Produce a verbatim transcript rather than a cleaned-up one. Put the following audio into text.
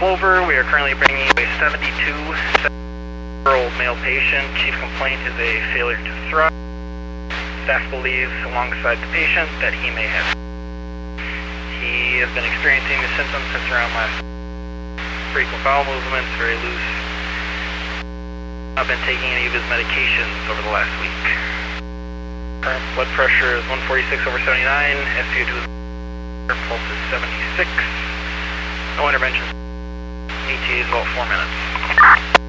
Plover. We are currently bringing a seventy-two-year-old male patient. Chief complaint is a failure to thrust. Staff believes alongside the patient that he may have. He has been experiencing the symptoms since around last. Frequent bowel movements, very loose. Not been taking any of his medications over the last week. Current blood pressure is one forty-six over seventy-nine. S P O two is pulse is seventy-six. No intervention. E T A is about four minutes.